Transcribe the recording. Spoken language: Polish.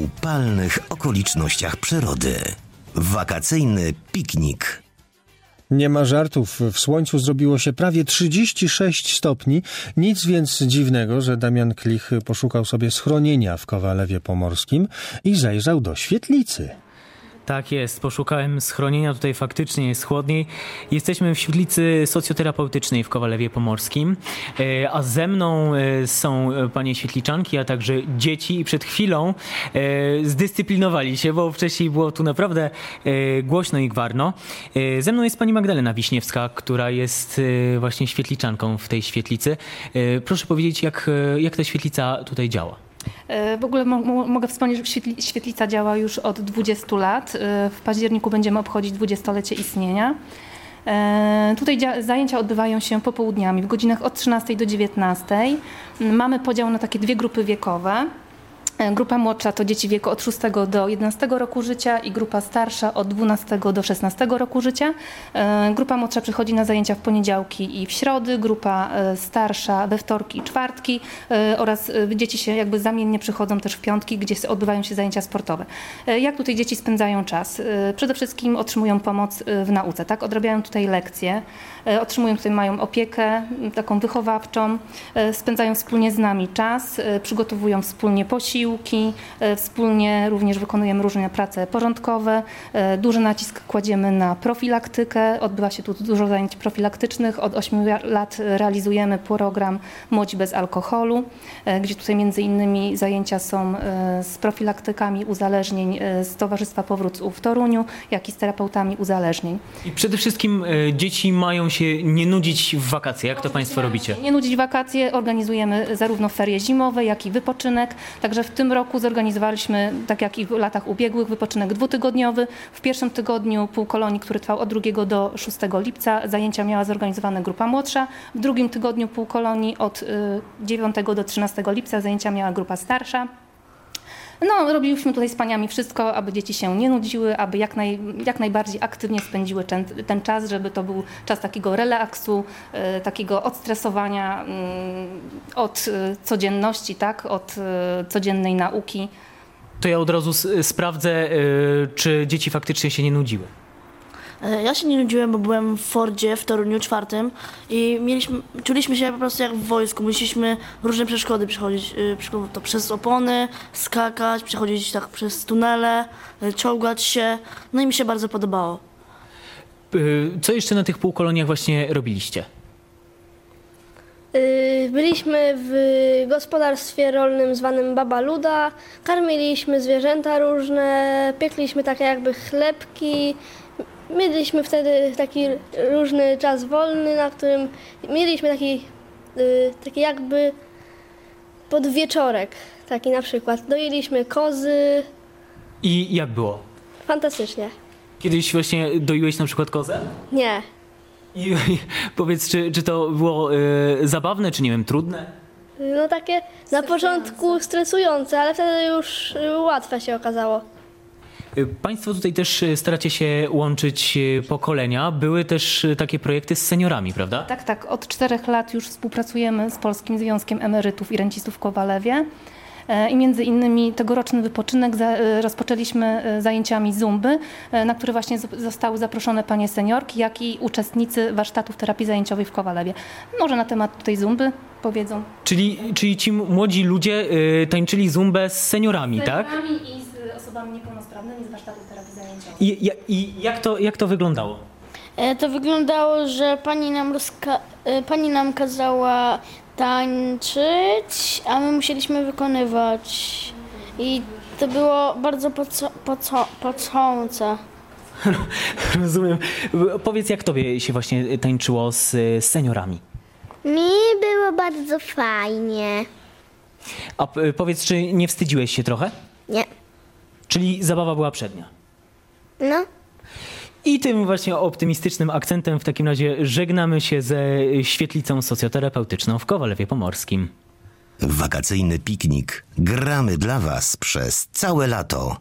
upalnych okolicznościach przyrody. Wakacyjny piknik. Nie ma żartów. W słońcu zrobiło się prawie 36 stopni. Nic więc dziwnego, że Damian Klich poszukał sobie schronienia w Kowalewie Pomorskim i zajrzał do świetlicy. Tak jest, poszukałem schronienia, tutaj faktycznie jest chłodniej. Jesteśmy w świetlicy socjoterapeutycznej w Kowalewie Pomorskim, a ze mną są panie świetliczanki, a także dzieci i przed chwilą zdyscyplinowali się, bo wcześniej było tu naprawdę głośno i gwarno. Ze mną jest pani Magdalena Wiśniewska, która jest właśnie świetliczanką w tej świetlicy. Proszę powiedzieć, jak ta świetlica tutaj działa? W ogóle mogę wspomnieć, że świetlica działa już od 20 lat. W październiku będziemy obchodzić 20-lecie istnienia. Tutaj zajęcia odbywają się popołudniami, w godzinach od 13 do 19. Mamy podział na takie dwie grupy wiekowe. Grupa młodsza to dzieci w wieku od 6 do 11 roku życia i grupa starsza od 12 do 16 roku życia. Grupa młodsza przychodzi na zajęcia w poniedziałki i w środy, grupa starsza we wtorki i czwartki oraz dzieci się jakby zamiennie przychodzą też w piątki, gdzie odbywają się zajęcia sportowe. Jak tutaj dzieci spędzają czas? Przede wszystkim otrzymują pomoc w nauce, tak? Odrabiają tutaj lekcje, mają opiekę taką wychowawczą, spędzają wspólnie z nami czas, przygotowują wspólnie posiłki, wspólnie również wykonujemy różne prace porządkowe. Duży nacisk kładziemy na profilaktykę. Odbywa się tu dużo zajęć profilaktycznych. Od 8 lat realizujemy program Młodzi bez alkoholu, gdzie tutaj między innymi zajęcia są z profilaktykami uzależnień z Towarzystwa Powrót w Toruniu, jak i z terapeutami uzależnień. I przede wszystkim dzieci mają się nie nudzić w wakacje. Jak to państwo robicie? Nie nudzić w wakacje. Organizujemy zarówno ferie zimowe, jak i wypoczynek. Także w tym roku zorganizowaliśmy, tak jak i w latach ubiegłych, wypoczynek dwutygodniowy. W pierwszym tygodniu półkolonii, który trwał od 2 do 6 lipca, zajęcia miała zorganizowane grupa młodsza. W drugim tygodniu półkolonii od 9 do 13 lipca zajęcia miała grupa starsza. No, robiliśmy tutaj z paniami wszystko, aby dzieci się nie nudziły, aby jak najbardziej aktywnie spędziły ten czas, żeby to był czas takiego relaksu, takiego odstresowania od codzienności, tak, od codziennej nauki. To ja od razu sprawdzę, czy dzieci faktycznie się nie nudziły. Ja się nie nudziłem, bo byłem w Fordzie w Toruniu 4 i czuliśmy się po prostu jak w wojsku. Musieliśmy różne przeszkody przechodzić, to przez opony, skakać, przechodzić tak przez tunele, czołgać się. No i mi się bardzo podobało. Co jeszcze na tych półkoloniach właśnie robiliście? Byliśmy w gospodarstwie rolnym zwanym Baba Luda, karmiliśmy zwierzęta różne, piekliśmy takie jakby chlebki. Mieliśmy wtedy taki różny czas wolny, na którym mieliśmy taki jakby podwieczorek, taki na przykład. Doiliśmy kozy. I jak było? Fantastycznie. Kiedyś właśnie doiłeś na przykład kozę? Nie. I powiedz, czy to było zabawne, czy nie wiem, trudne? No takie na początku stresujące, ale wtedy już łatwe się okazało. Państwo tutaj też staracie się łączyć pokolenia. Były też takie projekty z seniorami, prawda? Tak. Od 4 lat już współpracujemy z Polskim Związkiem Emerytów i Rencistów w Kowalewie. I między innymi tegoroczny wypoczynek rozpoczęliśmy zajęciami zumby, na które właśnie zostały zaproszone panie seniorki, jak i uczestnicy warsztatów terapii zajęciowej w Kowalewie. Może na temat tej zumby powiedzą. Czyli ci młodzi ludzie tańczyli zumbę z seniorami, tak? Z seniorami i z osobami niepełnosprawnymi z warsztatów terapii zajęciowej. I jak to wyglądało? To wyglądało, że pani nam kazała tańczyć, a my musieliśmy wykonywać. I to było bardzo pocące. Rozumiem. Powiedz, jak tobie się właśnie tańczyło z seniorami? Mi było bardzo fajnie. A powiedz, czy nie wstydziłeś się trochę? Nie. Czyli zabawa była przednia? No. I tym właśnie optymistycznym akcentem w takim razie żegnamy się ze świetlicą socjoterapeutyczną w Kowalewie Pomorskim. Wakacyjny piknik. Gramy dla was przez całe lato.